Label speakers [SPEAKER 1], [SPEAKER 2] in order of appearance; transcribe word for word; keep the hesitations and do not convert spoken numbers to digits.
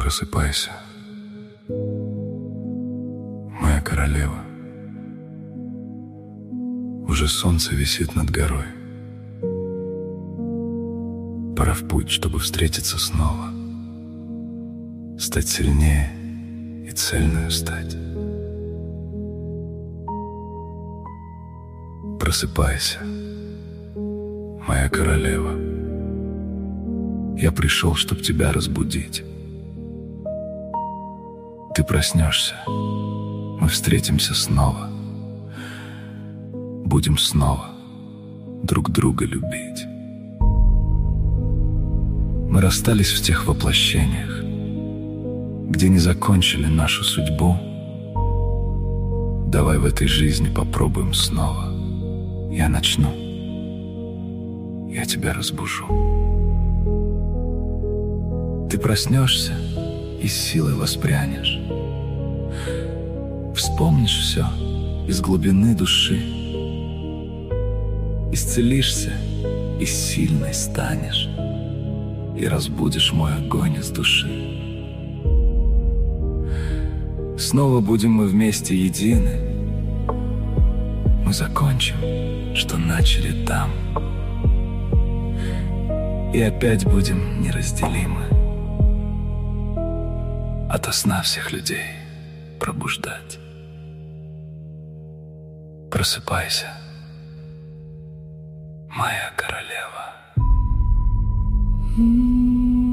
[SPEAKER 1] Просыпайся, моя королева. Уже солнце висит над горой. Пора в путь, чтобы встретиться снова, стать сильнее и цельную стать. Просыпайся, моя королева. Я пришел, чтоб тебя разбудить. Ты проснешься, мы встретимся снова, будем снова друг друга любить. Мы расстались в тех воплощениях, где не закончили нашу судьбу. Давай в этой жизни попробуем снова. Я начну, я тебя разбужу. Ты проснешься и с силой воспрянешь. Вспомнишь все из глубины души. Исцелишься и сильной станешь, и разбудишь мой огонь из души. Снова будем мы вместе едины. Мы закончим, что начали там, и опять будем неразделимы. Ото сна всех людей пробуждать. Просыпайся, моя королева.